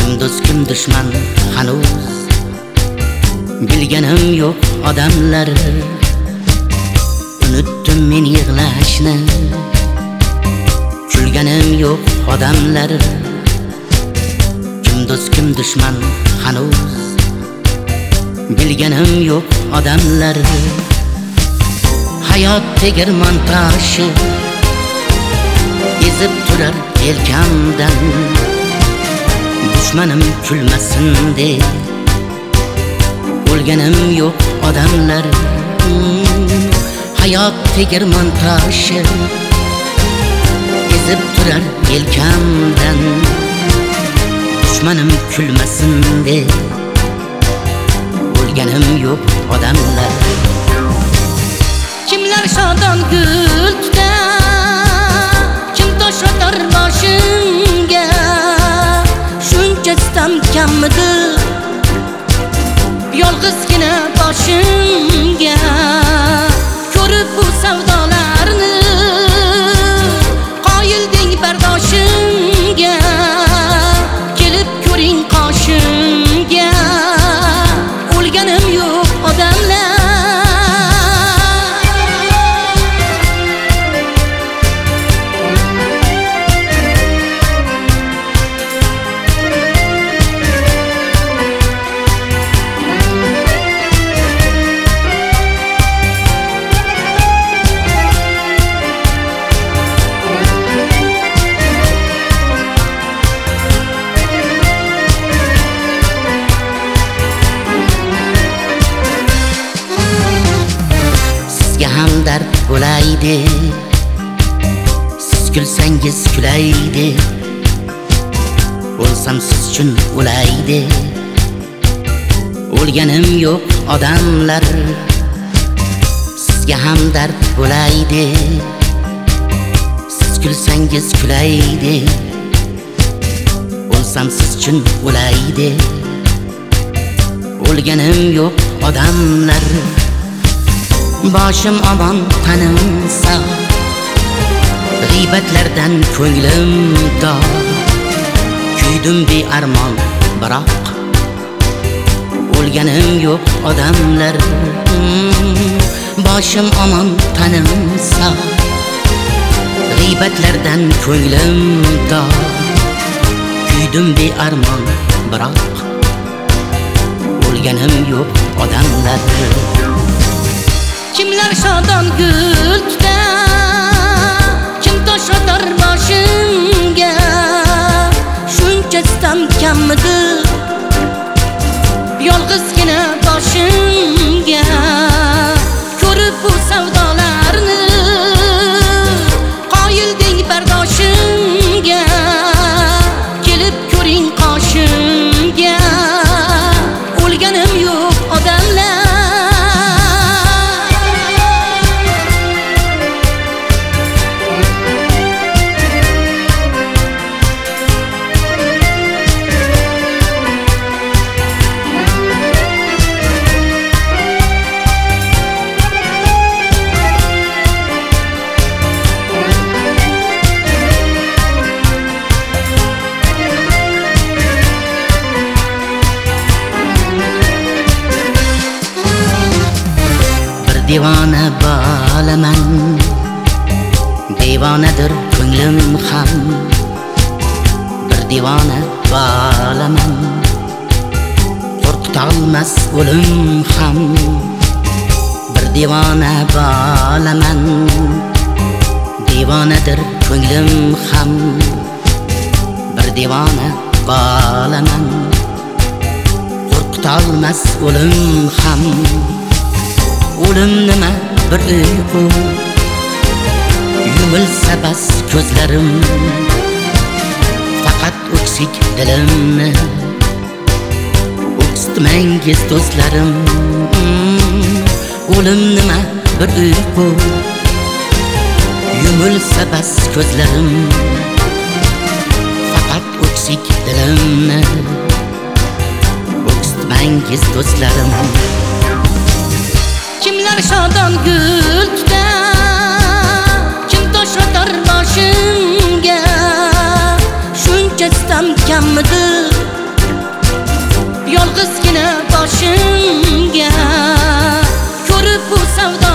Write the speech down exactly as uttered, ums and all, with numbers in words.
Kim do'st kim dushman hanuz bilganim yo'q odamlar. Unutdim men yig'lashni, kulganim yo'q odamlar. Kim do'st kim dushman hanuz bilganim yo'q odamlar. Hayot tegirmon toshi ezib turar yelkamdan, dushmanim kulmasin deb o'lganim yo'q odamlar. Hayot tegirmon toshi ezib turar yelkamdan, dushmanim kulmasin deb o'lganim yo'q odamlar. Kimlar shodon gul tutar, kim tosh otar boshimga. Shuncha sitam kammidi yolg'izgina boshimga. Ko'rib bu savdolarni qoyilding bardoshimga. Kelib ko'ring qoshimga, o'lganim yo'q odamlar. Hamdard bo'laydi, siz kulsangiz kulaydi. O'lsam siz uchun o'laydi, o'lganim yo'q odamlar. Sizga hamdard bo'laydi, siz kulsangiz kulaydi. O'lsam siz uchun o'laydi, o'lganim yo'q odamlar. Boshim omon, tanim sog', g'iybatlardan ko'nglim dog'. Kuydim bearmon, biroq o'lganim yo'q odamlar. Boshim omon, tanim sog', g'iybatlardan ko'nglim dog'. Kuydim bearmon, biroq o'lganim yo'q odamlar. Kimlar shodon gul tutar, kim tosh otar boshimga. Shuncha sitam kammidi yolg'izgina boshimga. Ko'rib bu savdolarni qoyilding bardoshimga. Kelib ko'ring qoshimga, o'lganim yo'q odamlar. Devona bolaman, devonadir ko'nglim ham. Bir devona bolaman, qo'rqitolmas o'lim ham. Bir devona bolaman, devonadir ko'nglim ham. Bir devona bolaman, qo'rqitolmas o'lim ham. O'lim nima bir uyqu, yumilsa bas ko'zlarim. Faqat o'ksik dilimni o'ksitmangiz do'stlarim. O'lim nima bir uyqu, yumilsa bas ko'zlarim. Faqat o'ksik dilimni o'ksitmangiz do'stlarim. Kimlar shodon gul tutar, kim tosh otar boshimga. Shuncha sitam kammidi yolg'izgina boshimga ko'rib bu savdo